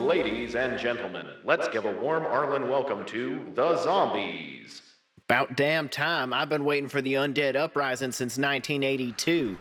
ladies and gentlemen, let's give a warm Arlen welcome to The Zombies. About damn time. I've been waiting for the undead uprising since 1982.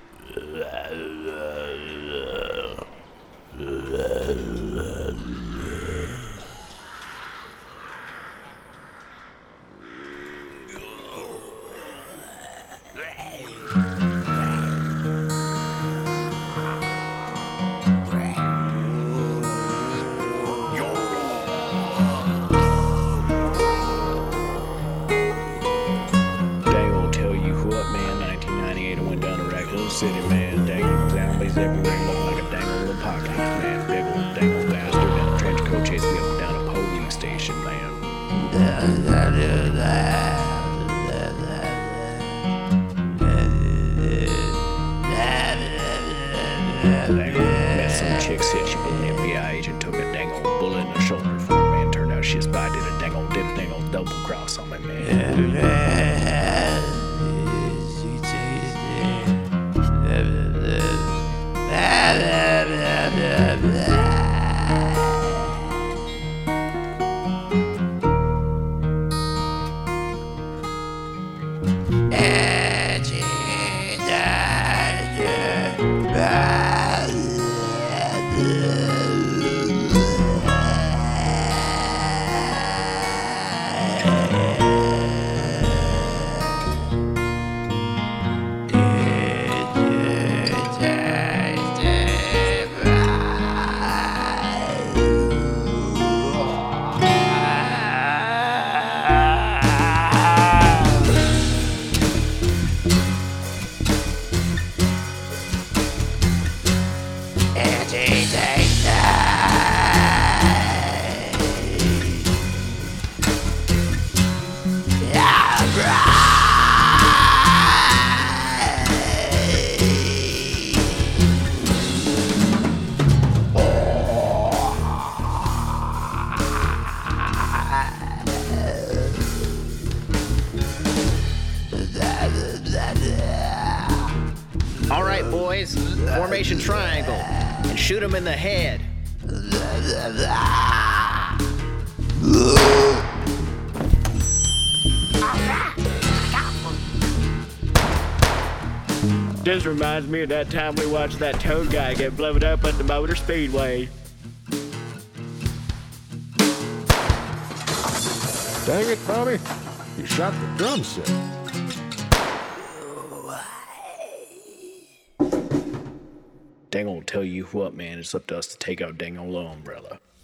City, man, dang zombies everywhere, looking like a dang old apocalypse, man. Big old dang old bastard in a trench coat chased me up and down a polling station, man. Met some chick said she was an FBI agent, took a dang old bullet in the shoulder for me, man. Turned out she spied did a dang old double cross on me, man. All right, boys, formation triangle, and shoot him in the head. This reminds me of that time we watched that toad guy get blown up at the Motor Speedway. Dang it, Bobby. You shot the drum set. Dang old tell you what, man, it's up to us to take out dang old umbrella.